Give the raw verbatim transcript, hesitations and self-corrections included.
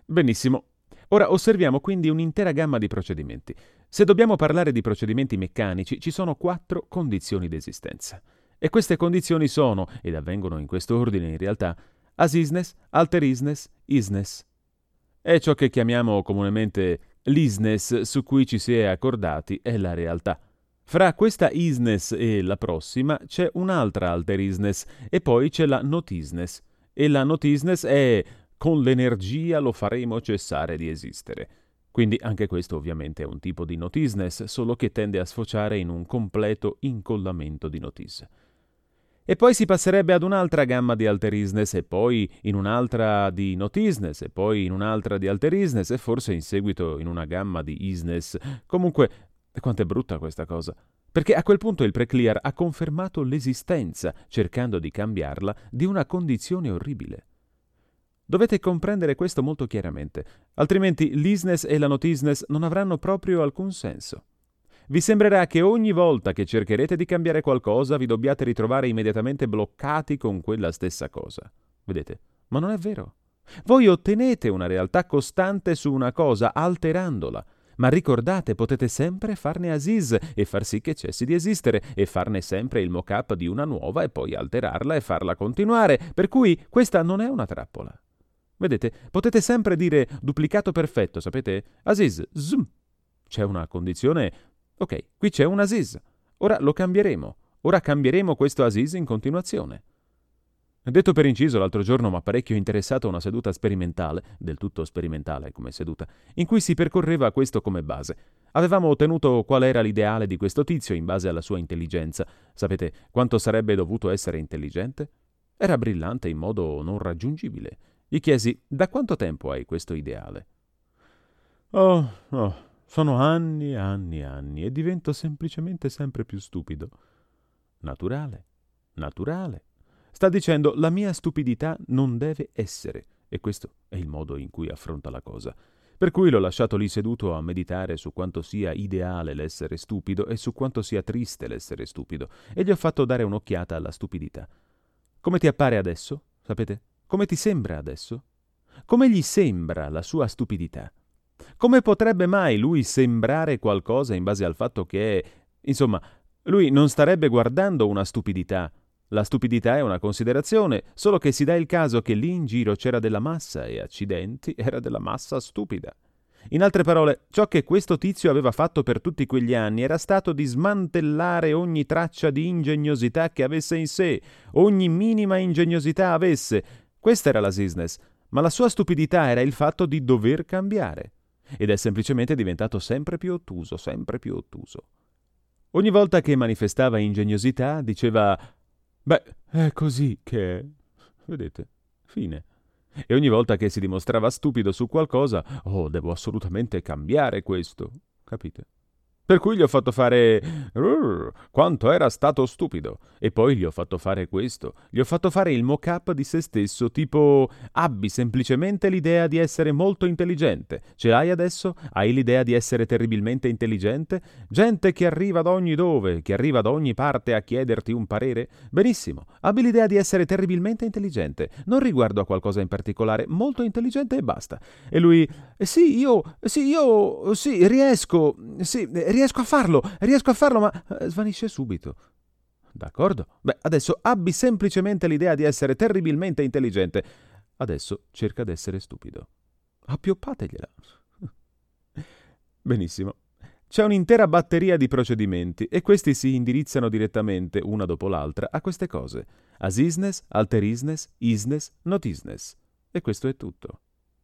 Benissimo. Ora osserviamo quindi un'intera gamma di procedimenti. Se dobbiamo parlare di procedimenti meccanici, ci sono quattro condizioni d'esistenza. E queste condizioni sono, ed avvengono in questo ordine in realtà, asisness, alterisness, isness. È ciò che chiamiamo comunemente l'isness su cui ci si è accordati è la realtà. Fra questa isness e la prossima c'è un'altra alterisness e poi c'è la notisness. E la notisness è con l'energia lo faremo cessare di esistere. Quindi anche questo ovviamente è un tipo di notisness, solo che tende a sfociare in un completo incollamento di notice. E poi si passerebbe ad un'altra gamma di alterisness, e poi in un'altra di notisness, e poi in un'altra di alterisness, e forse in seguito in una gamma di isness. Comunque, quanto è brutta questa cosa. Perché a quel punto il preclear ha confermato l'esistenza, cercando di cambiarla, di una condizione orribile. Dovete comprendere questo molto chiaramente, altrimenti l'isness e la notisness non avranno proprio alcun senso. Vi sembrerà che ogni volta che cercherete di cambiare qualcosa vi dobbiate ritrovare immediatamente bloccati con quella stessa cosa. Vedete? Ma non è vero. Voi ottenete una realtà costante su una cosa alterandola. Ma ricordate, potete sempre farne asis e far sì che cessi di esistere e farne sempre il mock-up di una nuova e poi alterarla e farla continuare, per cui questa non è una trappola. Vedete, potete sempre dire duplicato perfetto, sapete? Asis, zoom. C'è una condizione. Ok, qui c'è un asis. Ora lo cambieremo. Ora cambieremo questo asis in continuazione. Detto per inciso, l'altro giorno mi ha parecchio interessato a una seduta sperimentale, del tutto sperimentale come seduta, in cui si percorreva questo come base. Avevamo ottenuto qual era l'ideale di questo tizio in base alla sua intelligenza. Sapete quanto sarebbe dovuto essere intelligente? Era brillante in modo non raggiungibile. Gli chiesi: da quanto tempo hai questo ideale? Oh, oh, sono anni e anni e anni e divento semplicemente sempre più stupido. Naturale, naturale. Sta dicendo: la mia stupidità non deve essere, e questo è il modo in cui affronta la cosa. Per cui l'ho lasciato lì seduto a meditare su quanto sia ideale l'essere stupido e su quanto sia triste l'essere stupido, e gli ho fatto dare un'occhiata alla stupidità. Come ti appare adesso? Sapete? Come ti sembra adesso? Come gli sembra la sua stupidità? Come potrebbe mai lui sembrare qualcosa in base al fatto che è... Insomma, lui non starebbe guardando una stupidità. La stupidità è una considerazione, solo che si dà il caso che lì in giro c'era della massa e, accidenti, era della massa stupida. In altre parole, ciò che questo tizio aveva fatto per tutti quegli anni era stato di smantellare ogni traccia di ingegnosità che avesse in sé, ogni minima ingegnosità avesse. Questa era la business, ma la sua stupidità era il fatto di dover cambiare. Ed è semplicemente diventato sempre più ottuso, sempre più ottuso. Ogni volta che manifestava ingegnosità diceva: beh, è così che è. Vedete? Fine. E ogni volta che si dimostrava stupido su qualcosa, oh, devo assolutamente cambiare questo. Capite? Per cui gli ho fatto fare "Rrr, quanto era stato stupido", e poi gli ho fatto fare questo, gli ho fatto fare il mock-up di se stesso, tipo: abbi semplicemente l'idea di essere molto intelligente. Ce l'hai adesso? Hai l'idea di essere terribilmente intelligente? Gente che arriva da ogni dove, che arriva da ogni parte a chiederti un parere? Benissimo, abbi l'idea di essere terribilmente intelligente, non riguardo a qualcosa in particolare, molto intelligente e basta. E lui: eh sì, io, sì, io, sì, riesco, sì, riesco a farlo, riesco a farlo, ma eh, svanisce subito. D'accordo? Beh, adesso abbi semplicemente l'idea di essere terribilmente intelligente. Adesso cerca d'essere stupido. Appioppategliela. Benissimo. C'è un'intera batteria di procedimenti e questi si indirizzano direttamente, una dopo l'altra, a queste cose: asisness, alterisness, isness, notisness. E questo è tutto.